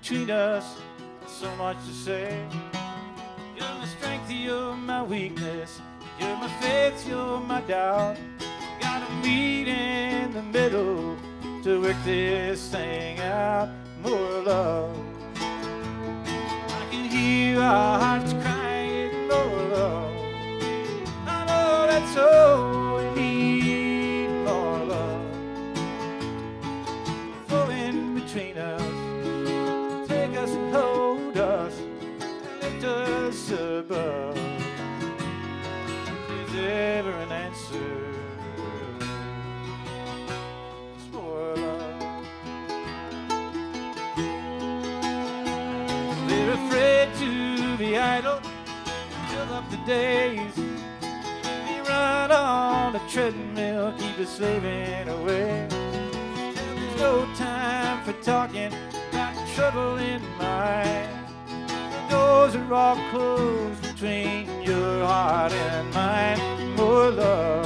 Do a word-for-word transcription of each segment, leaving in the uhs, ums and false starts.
between us, so much to say. You're my strength, you're my weakness. You're my faith, you're my doubt. Gotta meet in the middle to work this thing out. More love. I can hear our hearts crying, more love. I know that's all we need, more love. Flowing between us, take us and hold us, and lift us above. Is ever an answer? It's more love. We're afraid to be idle, fill up the days. We run on a treadmill, keep us slaving away. There's no time for talking about trouble in mind. The doors are all closed between your heart and mine. More love.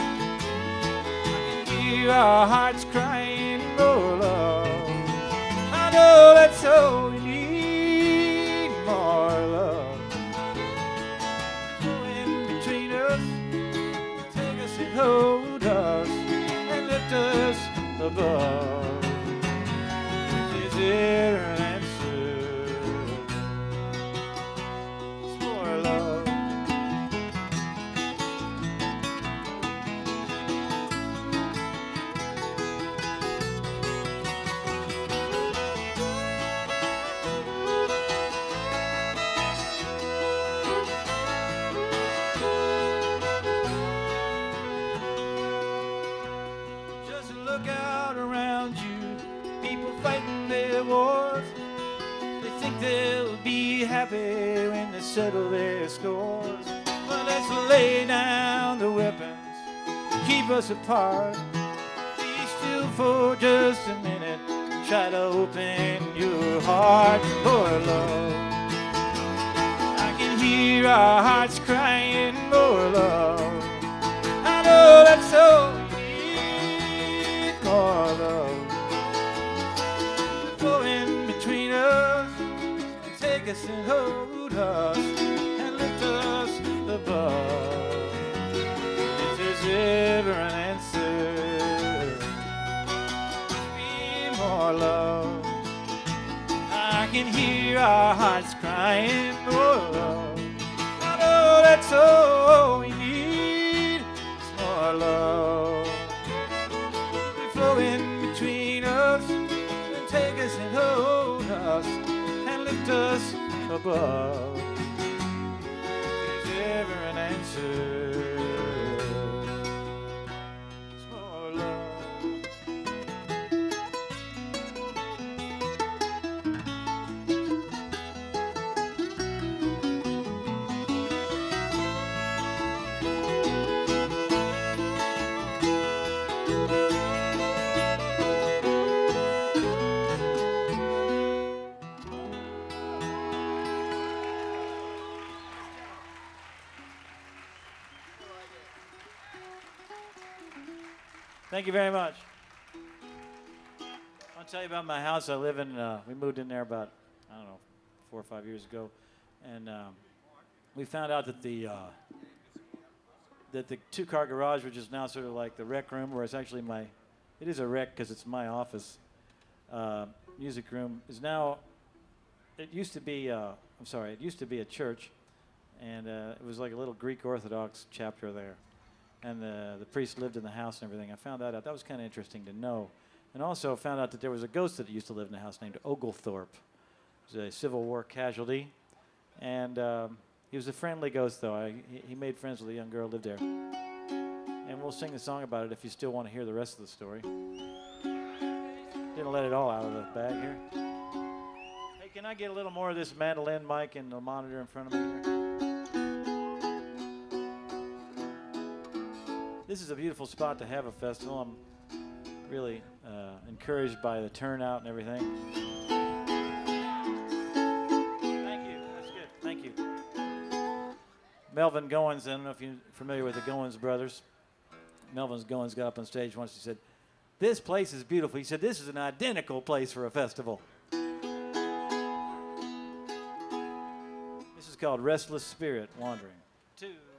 I can hear our hearts crying, more love. I know that's all we need, more love. Go in between us, take us and hold us, and lift us above. Is there an answer? It's more love. Just look out around you, people fighting their wars. They think they'll be happy when they settle their scores. But let's lay down the weapons, keep us apart. Be still for just a minute, try to open your heart for love. I can hear our hearts crying, more love. I know that's all we need, more love. Go in between us, take us and hold us, and lift us above. If there's ever an answer, be more love. I can hear our hearts crying, more love. I know that's all we need, is more love. We flow in between us, and take us and hold us, and lift us above. Is there ever an answer? It's more love. Thank you very much. I'll tell you about my house. I live in, uh, we moved in there about, I don't know, four or five years ago. And um, we found out that the, uh, that the two-car garage, which is now sort of like the rec room, where it's actually my, it is a rec because it's my office, uh, music room, is now, it used to be, uh, I'm sorry, it used to be a church. And uh, it was like a little Greek Orthodox chapter there. And the, the priest lived in the house and everything. I found that out. That was kind of interesting to know. And also found out that there was a ghost that used to live in the house named Oglethorpe. He was a Civil War casualty. And um, he was a friendly ghost, though. I, he, he made friends with a young girl who lived there. And we'll sing a song about it if you still want to hear the rest of the story. Didn't let it all out of the bag here. Hey, can I get a little more of this mandolin mic and the monitor in front of me here? This is a beautiful spot to have a festival. I'm really uh, encouraged by the turnout and everything. Thank you. That's good. Thank you. Melvin Goins, I don't know if you're familiar with the Goins brothers. Melvin Goins got up on stage once. He said, "This place is beautiful." He said, "This is an identical place for a festival." called Restless Spirit Wandering. Two.